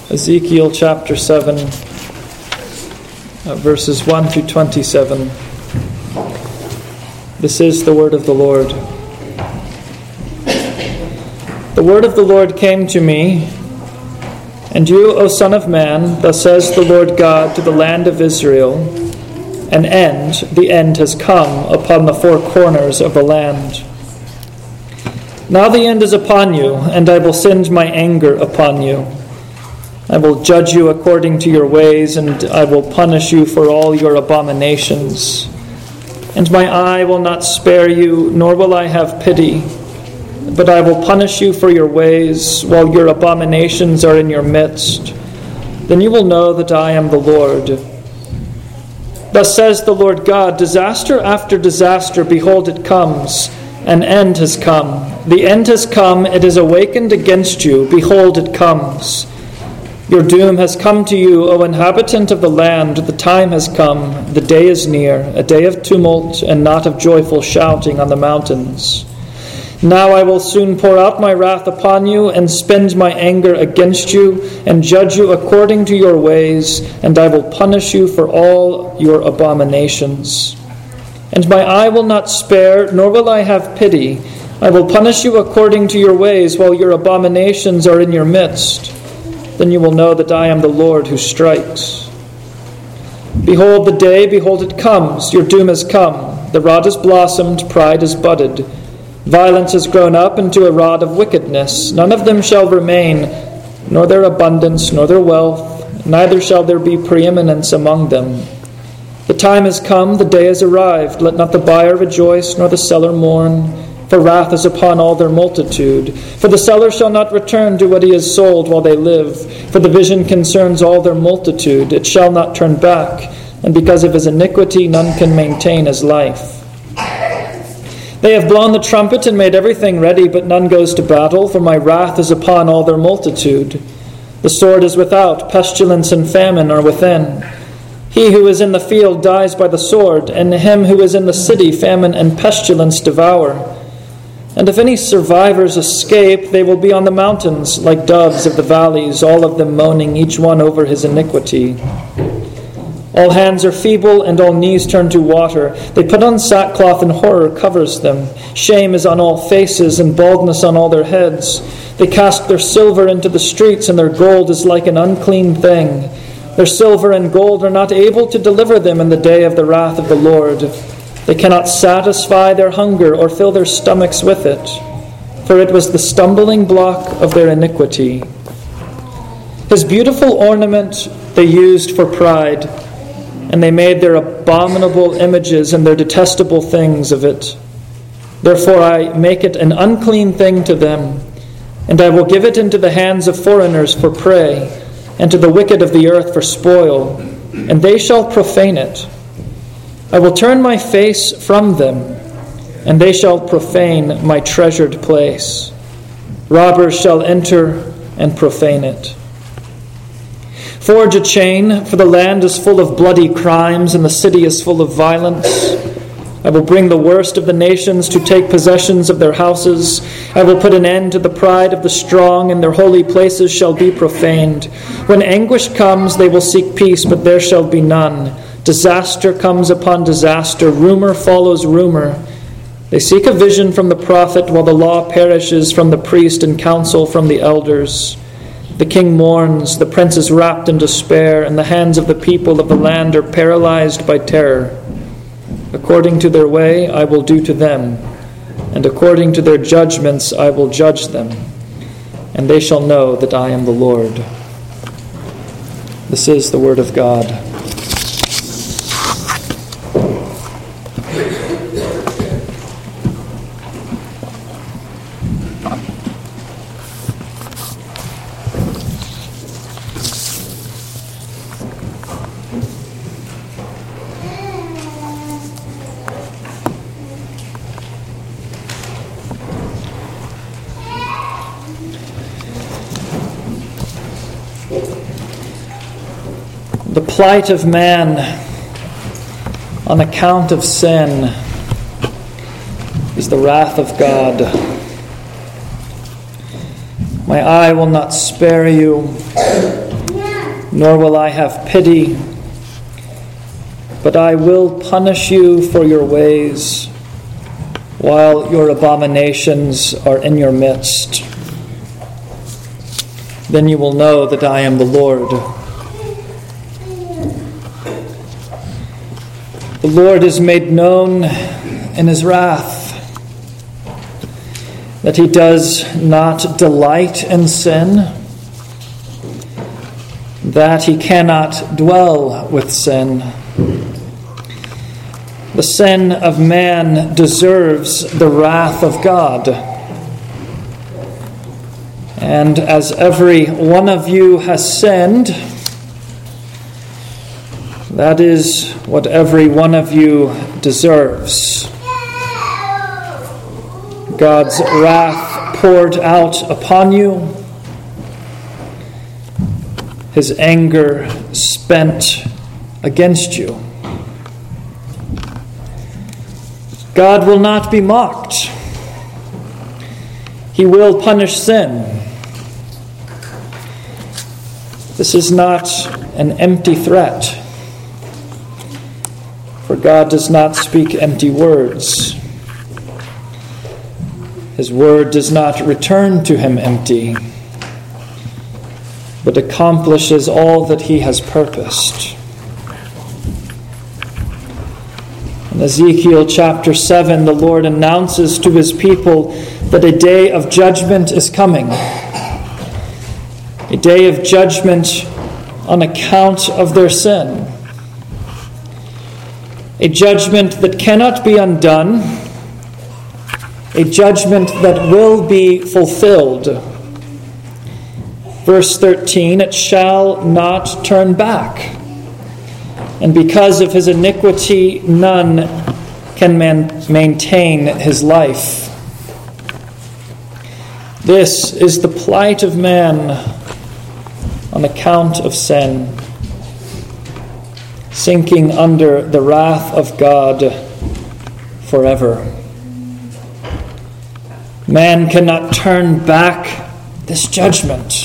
Ezekiel chapter 7, verses 1 through 27. This is the word of the Lord. The word of the Lord came to me, and you, O son of man, thus says the Lord God to the land of Israel, the end has come upon the four corners of the land. Now the end is upon you, and I will send my anger upon you. I will judge you according to your ways, and I will punish you for all your abominations. And my eye will not spare you, nor will I have pity, but I will punish you for your ways, while your abominations are in your midst. Then you will know that I am the Lord. Thus says the Lord God, disaster after disaster, behold, it comes. An end has come. The end has come. It is awakened against you. Behold, it comes. Your doom has come to you, O inhabitant of the land. The time has come. The day is near, a day of tumult and not of joyful shouting on the mountains. Now I will soon pour out my wrath upon you and spend my anger against you and judge you according to your ways, and I will punish you for all your abominations. And my eye will not spare, nor will I have pity. I will punish you according to your ways, while your abominations are in your midst. Then you will know that I am the Lord who strikes. Behold the day, behold it comes. Your doom has come. The rod has blossomed, pride has budded. Violence has grown up into a rod of wickedness. None of them shall remain, nor their abundance, nor their wealth. Neither shall there be preeminence among them. The time has come, the day has arrived. Let not the buyer rejoice, nor the seller mourn. For wrath is upon all their multitude. For the seller shall not return to what he has sold while they live. For the vision concerns all their multitude. It shall not turn back. And because of his iniquity, none can maintain his life. They have blown the trumpet and made everything ready, but none goes to battle. For my wrath is upon all their multitude. The sword is without, pestilence and famine are within. He who is in the field dies by the sword, and him who is in the city famine and pestilence devour. And if any survivors escape, they will be on the mountains like doves of the valleys, all of them moaning, each one over his iniquity. All hands are feeble, and all knees turn to water. They put on sackcloth, and horror covers them. Shame is on all faces, and baldness on all their heads. They cast their silver into the streets, and their gold is like an unclean thing. Their silver and gold are not able to deliver them in the day of the wrath of the Lord. They cannot satisfy their hunger or fill their stomachs with it, for it was the stumbling block of their iniquity. His beautiful ornament they used for pride, and they made their abominable images and their detestable things of it. Therefore I make it an unclean thing to them, and I will give it into the hands of foreigners for prey, and to the wicked of the earth for spoil, and they shall profane it. I will turn my face from them, and they shall profane my treasured place. Robbers shall enter and profane it. Forge a chain, for the land is full of bloody crimes, and the city is full of violence. I will bring the worst of the nations to take possessions of their houses. I will put an end to the pride of the strong, and their holy places shall be profaned. When anguish comes, they will seek peace, but there shall be none. Disaster comes upon disaster. Rumor follows rumor. They seek a vision from the prophet, while the law perishes from the priest and counsel from the elders. The king mourns, the prince is wrapped in despair, and the hands of the people of the land are paralyzed by terror. According to their way I will do to them, and according to their judgments I will judge them, and they shall know that I am the Lord. This is the word of God. The plight of man on account of sin is the wrath of God. My eye will not spare you, nor will I have pity, but I will punish you for your ways, while your abominations are in your midst. Then you will know that I am the Lord. The Lord is made known in his wrath, that he does not delight in sin, that he cannot dwell with sin. The sin of man deserves the wrath of God. And as every one of you has sinned, that is what every one of you deserves. God's wrath poured out upon you, his anger spent against you. God will not be mocked. He will punish sin. This is not an empty threat, for God does not speak empty words. His word does not return to him empty, but accomplishes all that he has purposed. In Ezekiel chapter 7, the Lord announces to his people that a day of judgment is coming. A day of judgment on account of their sin. A judgment that cannot be undone. A judgment that will be fulfilled. Verse 13, it shall not turn back. And because of his iniquity, none can maintain his life. This is the plight of man on account of sin, sinking under the wrath of God forever. Man cannot turn back this judgment.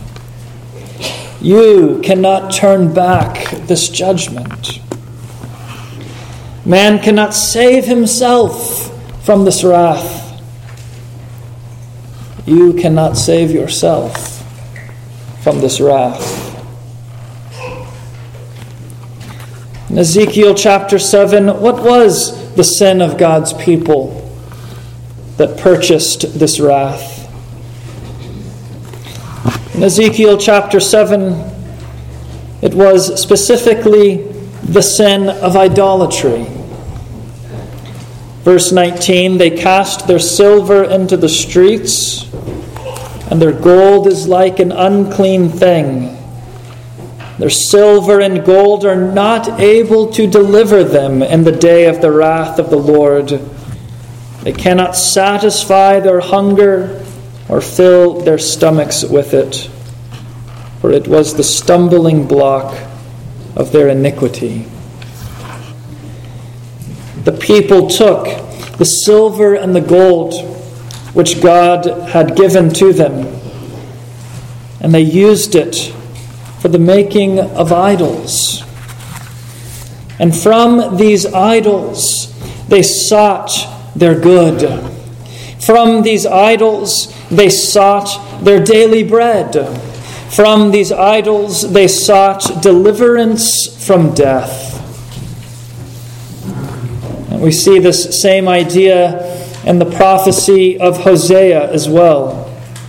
You cannot turn back this judgment. Man cannot save himself from this wrath. You cannot save yourself from this wrath. In Ezekiel chapter 7, what was the sin of God's people that purchased this wrath? In Ezekiel chapter 7, it was specifically the sin of idolatry. Verse 19, they cast their silver into the streets, and their gold is like an unclean thing. Their silver and gold are not able to deliver them in the day of the wrath of the Lord. They cannot satisfy their hunger or fill their stomachs with it, for it was the stumbling block of their iniquity. The people took the silver and the gold which God had given to them, and they used it for the making of idols. And from these idols they sought their good. From these idols they sought their daily bread. From these idols they sought deliverance from death. And we see this same idea in the prophecy of Hosea as well.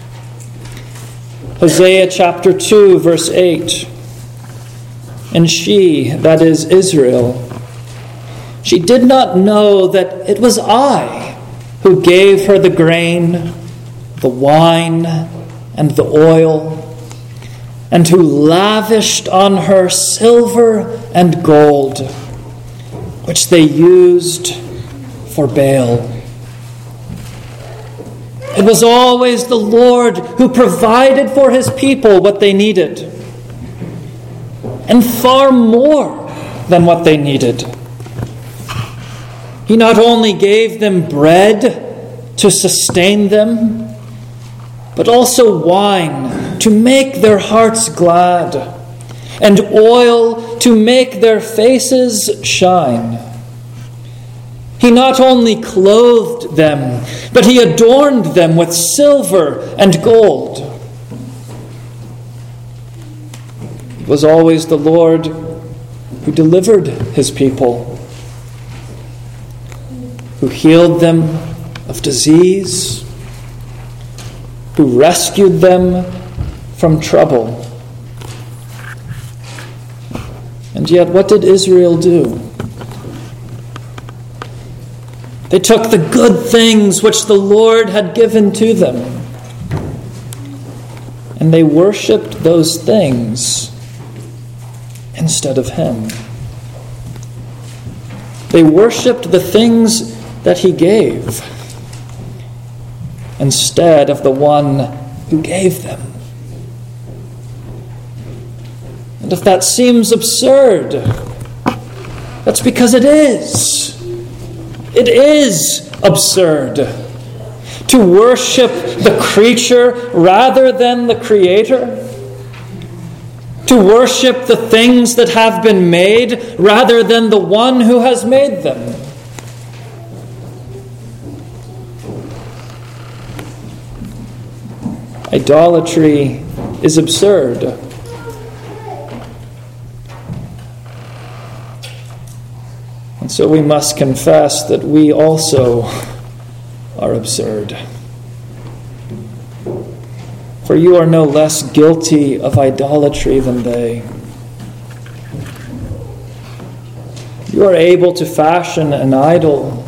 Hosea chapter 2, verse 8. And she, that is Israel, she did not know that it was I who gave her the grain, the wine, and the oil, and who lavished on her silver and gold, which they used for Baal. It was always the Lord who provided for his people what they needed, and far more than what they needed. He not only gave them bread to sustain them, but also wine to make their hearts glad, and oil to make their faces shine. He not only clothed them, but he adorned them with silver and gold. It was always the Lord who delivered his people, who healed them of disease, who rescued them from trouble. And yet, what did Israel do? They took the good things which the Lord had given to them, and they worshipped those things instead of him. They worshipped the things that he gave instead of the one who gave them. And if that seems absurd, that's because it is. It is absurd to worship the creature rather than the Creator, to worship the things that have been made rather than the one who has made them. Idolatry is absurd. And so we must confess that we also are absurd. For you are no less guilty of idolatry than they. You are able to fashion an idol,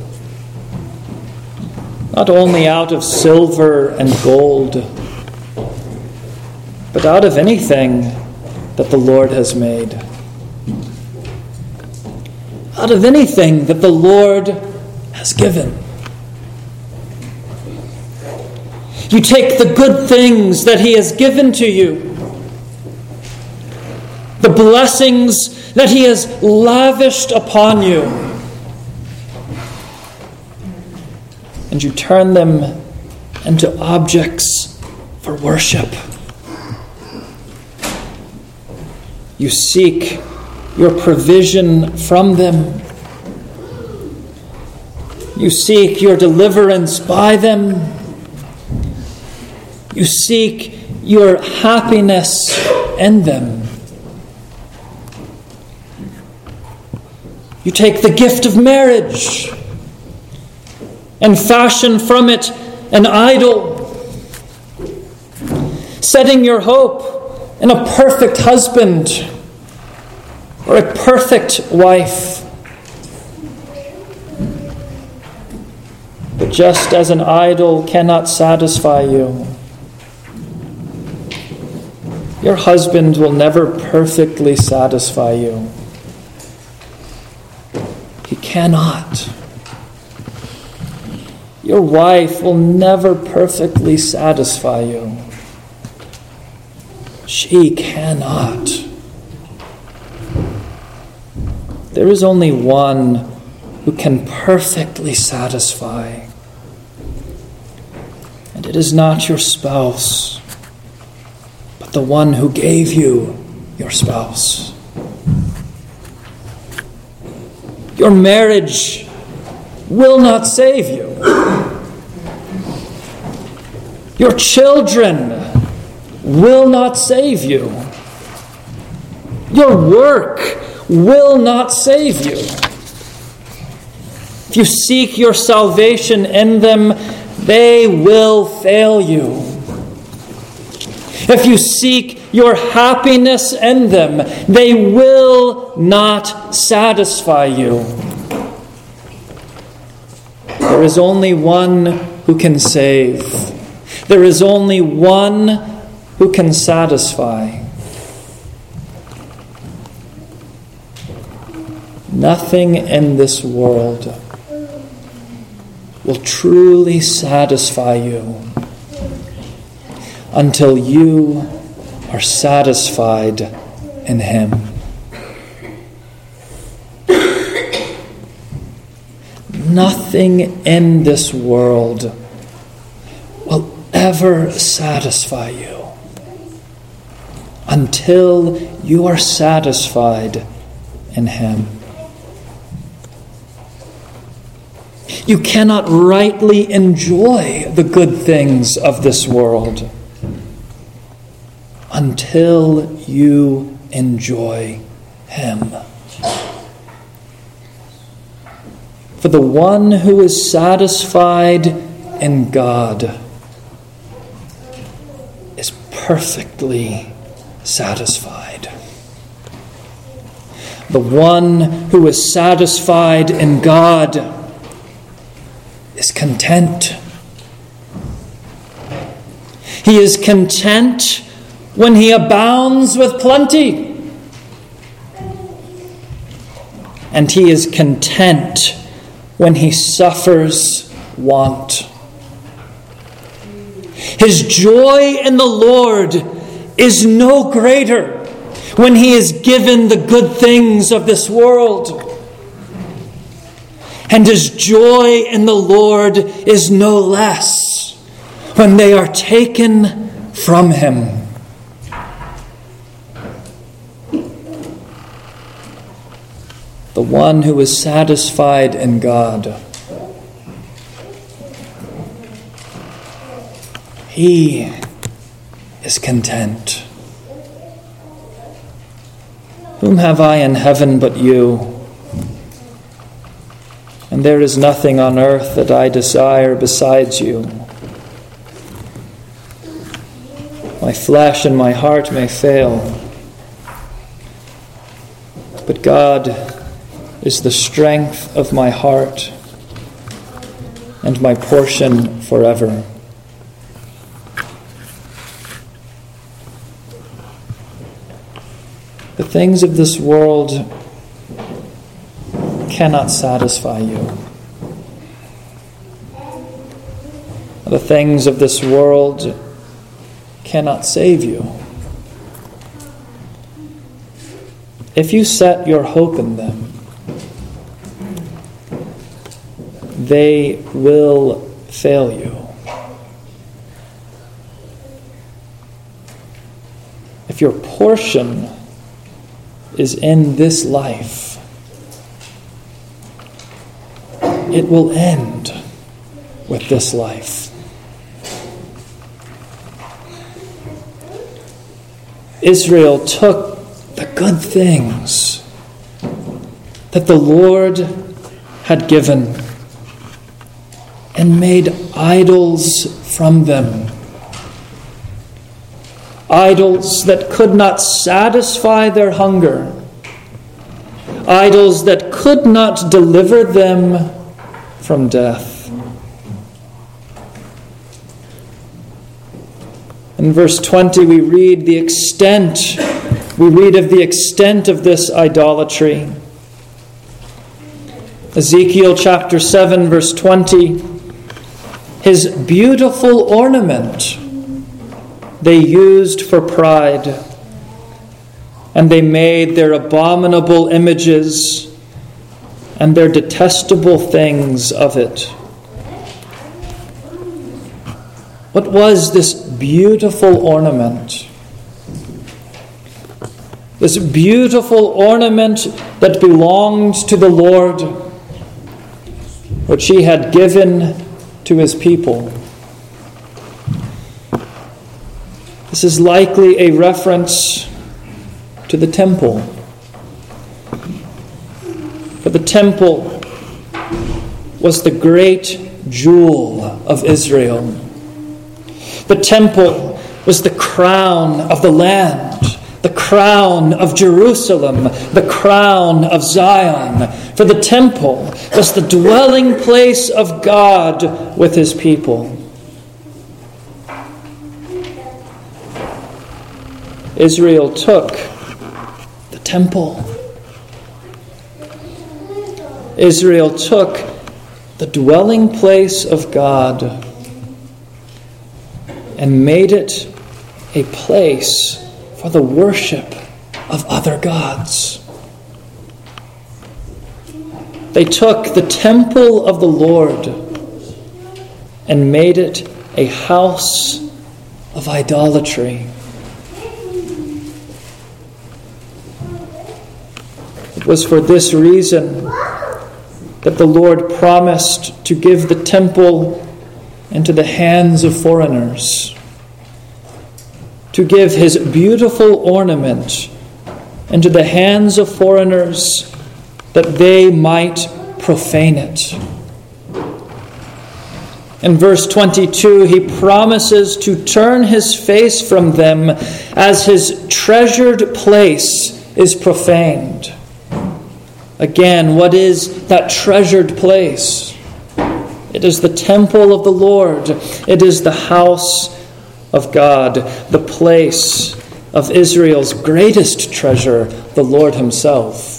not only out of silver and gold, but out of anything that the Lord has made. Out of anything that the Lord has given. You take the good things that he has given to you, the blessings that he has lavished upon you, and you turn them into objects for worship. You seek your provision from them. You seek your deliverance by them. You seek your happiness in them. You take the gift of marriage and fashion from it an idol, setting your hope in a perfect husband or a perfect wife. But just as an idol cannot satisfy you, your husband will never perfectly satisfy you. He cannot. Your wife will never perfectly satisfy you. She cannot. There is only one who can perfectly satisfy. And it is not your spouse, but the one who gave you your spouse. Your marriage will not save you. Your children will not save you. Your work will not save you. If you seek your salvation in them, they will fail you. If you seek your happiness in them, they will not satisfy you. There is only one who can save. There is only one who can satisfy. Nothing in this world will truly satisfy you until you are satisfied in him. Nothing in this world will ever satisfy you until you are satisfied in Him. You cannot rightly enjoy the good things of this world until you enjoy Him. For the one who is satisfied in God is perfectly satisfied. The one who is satisfied in God is content. He is content when he abounds with plenty. And he is content when he suffers want. His joy in the Lord is no greater when he is given the good things of this world. And his joy in the Lord is no less when they are taken from him. The one who is satisfied in God, he is content. Whom have I in heaven but you? And there is nothing on earth that I desire besides you. My flesh and my heart may fail, but God is the strength of my heart and my portion forever. The things of this world cannot satisfy you. The things of this world cannot save you. If you set your hope in them, they will fail you. If your portion is in this life, it will end with this life. Israel took the good things that the Lord had given and made idols from them. Idols that could not satisfy their hunger. Idols that could not deliver them from death. In verse 20 we read of the extent of this idolatry. Ezekiel chapter 7 verse 20, his beautiful ornament they used for pride, and they made their abominable images and their detestable things of it. What was this beautiful ornament? This beautiful ornament that belonged to the Lord, which he had given to his people. This is likely a reference to the temple. For the temple was the great jewel of Israel. The temple was the crown of the land, the crown of Jerusalem, the crown of Zion. For the temple was the dwelling place of God with his people. Israel took the temple. Israel took the dwelling place of God and made it a place for the worship of other gods. They took the temple of the Lord and made it a house of idolatry. It was for this reason that the Lord promised to give the temple into the hands of foreigners, to give his beautiful ornament into the hands of foreigners, that they might profane it. In verse 22, he promises to turn his face from them as his treasured place is profaned. Again, what is that treasured place? It is the temple of the Lord. It is the house of God, the place of Israel's greatest treasure, the Lord himself.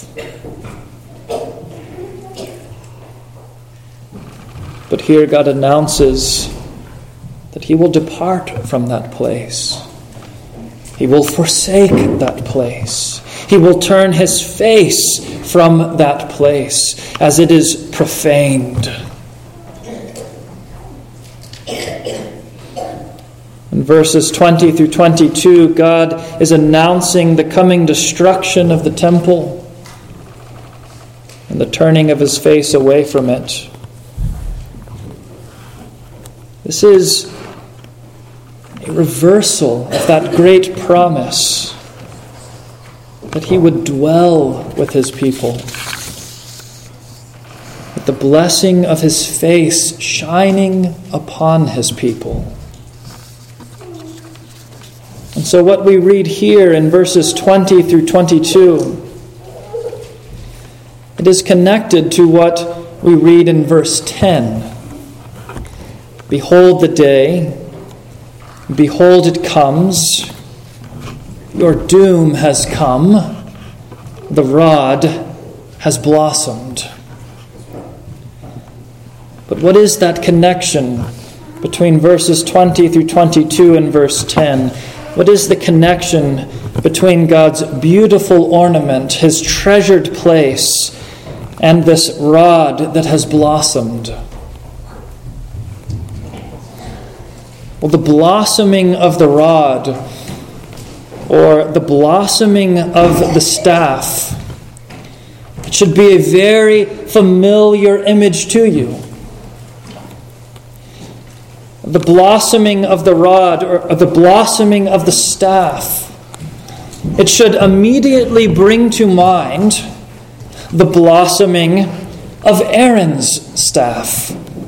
But here God announces that he will depart from that place. He will forsake that place. He will turn his face from that place as it is profaned. In verses 20 through 22, God is announcing the coming destruction of the temple and the turning of his face away from it. This is a reversal of that great promise that he would dwell with his people, with the blessing of his face shining upon his people. And so what we read here in verses 20 through 22, it is connected to what we read in verse 10. Behold the day, behold it comes, your doom has come, the rod has blossomed. But what is that connection between verses 20 through 22 and verse 10? What is the connection between God's beautiful ornament, his treasured place, and this rod that has blossomed? Well, the blossoming of the rod, or the blossoming of the staff, it should be a very familiar image to you. The blossoming of the rod, or the blossoming of the staff, it should immediately bring to mind the blossoming of Aaron's staff.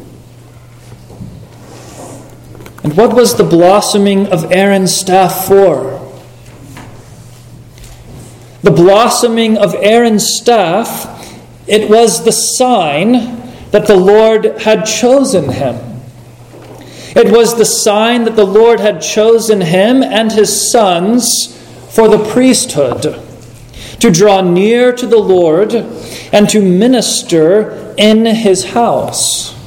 And what was the blossoming of Aaron's staff for? The blossoming of Aaron's staff, it was the sign that the Lord had chosen him. It was the sign that the Lord had chosen him and his sons for the priesthood, to draw near to the Lord and to minister in his house.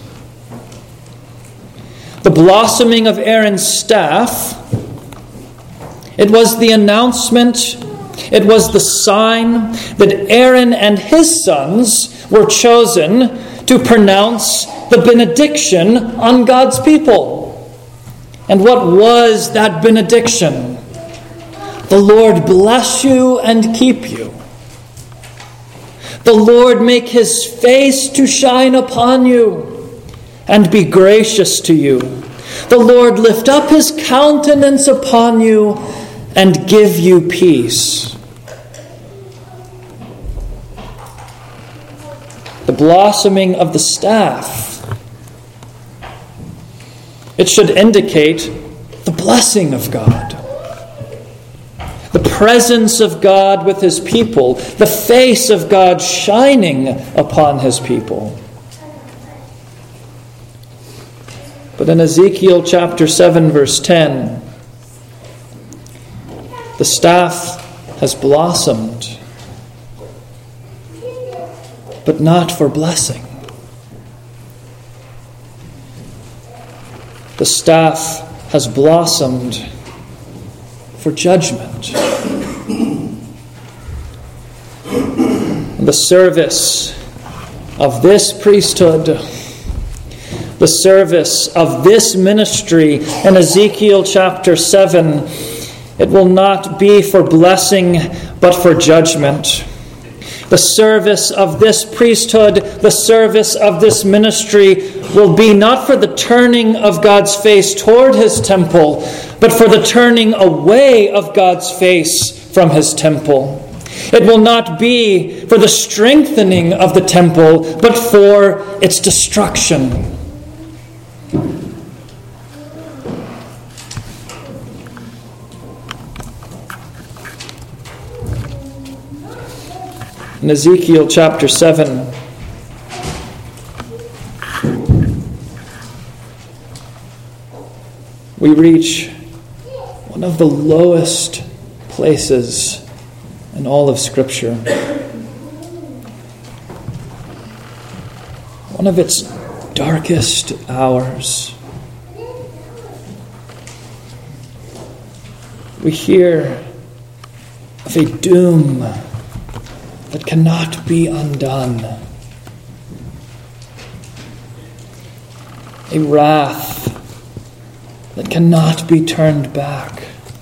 The blossoming of Aaron's staff, it was the announcement, it was the sign that Aaron and his sons were chosen to pronounce the benediction on God's people. And what was that benediction? The Lord bless you and keep you. The Lord make his face to shine upon you and be gracious to you. The Lord lift up his countenance upon you and give you peace. The blossoming of the staff, it should indicate the blessing of God, the presence of God with his people, the face of God shining upon his people. But in Ezekiel chapter 7, verse 10, the staff has blossomed, but not for blessing. The staff has blossomed for judgment. The service of this priesthood, the service of this ministry in Ezekiel chapter 7, it will not be for blessing, but for judgment. The service of this priesthood, the service of this ministry will be not for the turning of God's face toward his temple, but for the turning away of God's face from his temple. It will not be for the strengthening of the temple, but for its destruction. In Ezekiel chapter 7, we reach one of the lowest places in all of Scripture. One of its darkest hours. We hear of a doom that cannot be undone. A wrath that cannot be turned back.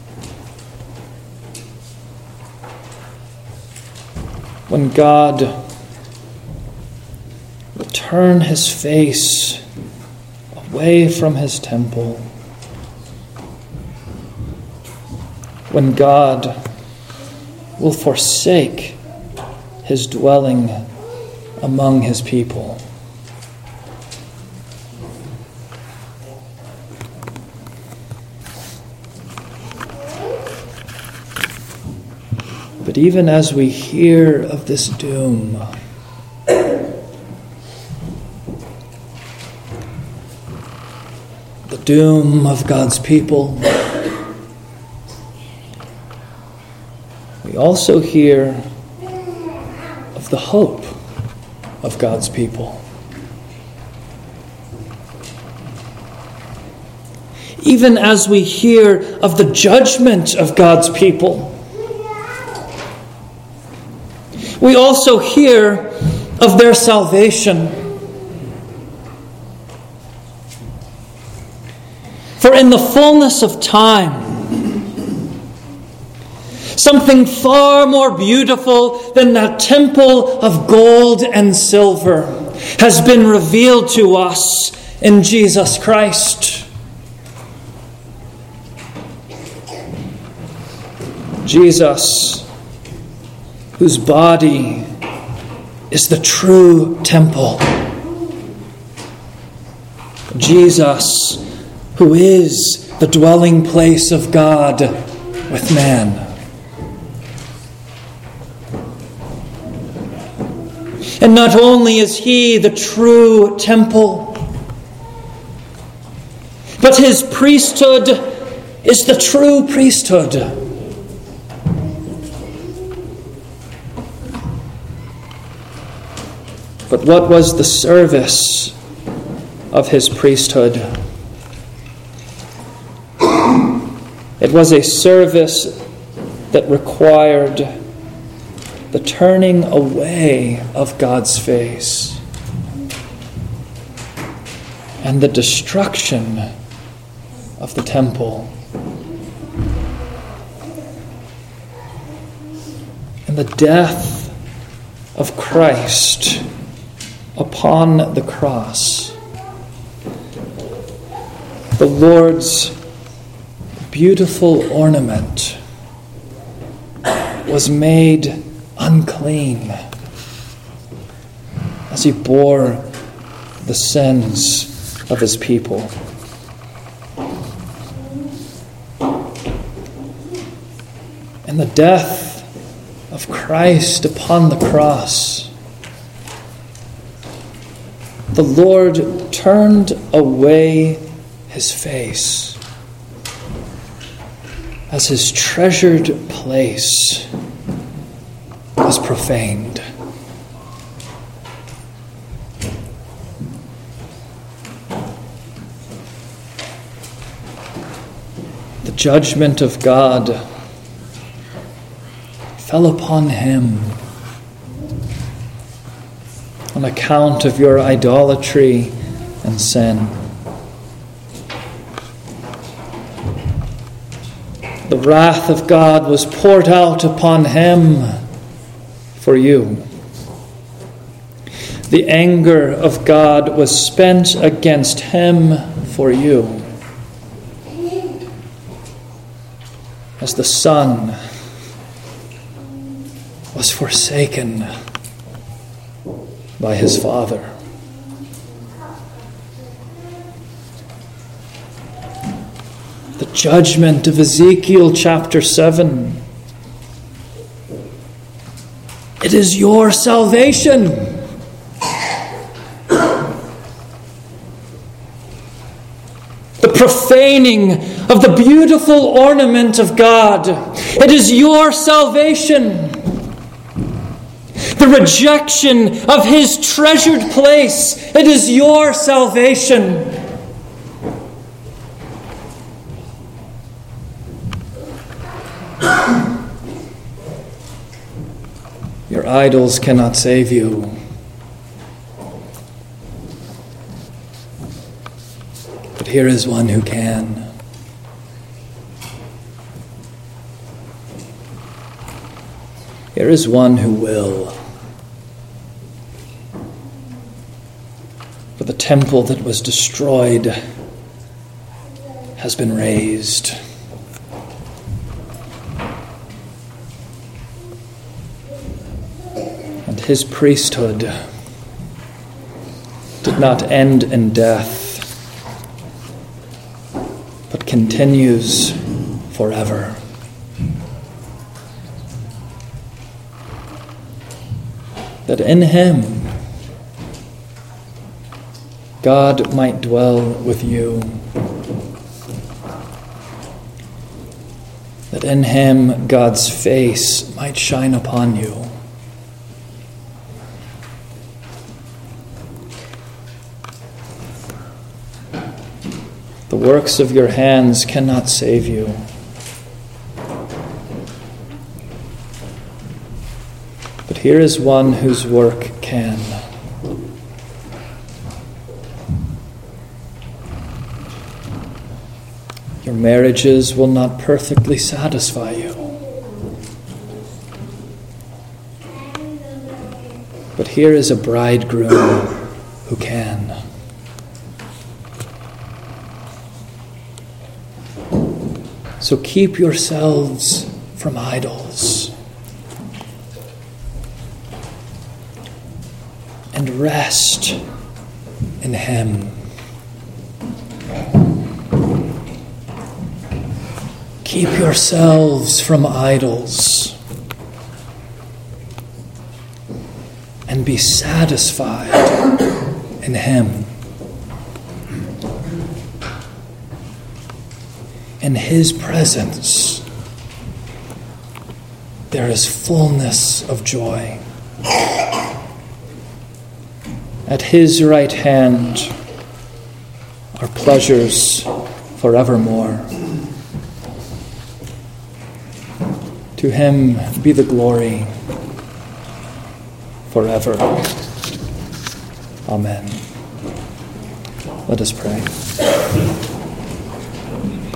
When God will turn his face away from his temple. When God will forsake his dwelling among his people. But even as we hear of this doom, the doom of God's people, we also hear of the hope of God's people. Even as we hear of the judgment of God's people, we also hear of their salvation. For in the fullness of time, something far more beautiful than that temple of gold and silver has been revealed to us in Jesus Christ. Jesus, whose body is the true temple. Jesus, who is the dwelling place of God with man. And not only is he the true temple, but his priesthood is the true priesthood. But what was the service of his priesthood? It was a service that required the turning away of God's face and the destruction of the temple and the death of Christ upon the cross. The Lord's beautiful ornament was made unclean as he bore the sins of his people. And the death of Christ upon the cross, the Lord turned away his face as his treasured place was profaned. The judgment of God fell upon him on account of your idolatry and sin. The wrath of God was poured out upon him for you. the anger of God was spent against him for you. As the Son was forsaken by his Father. The judgment of Ezekiel chapter 7. It is your salvation. The profaning of the beautiful ornament of God. It is your salvation. The rejection of his treasured place. It is your salvation. Your idols cannot save you. But here is one who can. Here is one who will. For the temple that was destroyed has been raised. And his priesthood did not end in death, but continues forever. That in him God might dwell with you. That in him God's face might shine upon you. The works of your hands cannot save you. But here is one whose work can. Your marriages will not perfectly satisfy you. But here is a bridegroom who can. So keep yourselves from idols and rest in him. Keep yourselves from idols and be satisfied in him. In his presence, there is fullness of joy. At his right hand are pleasures forevermore. To him be the glory forever. Amen. Let us pray.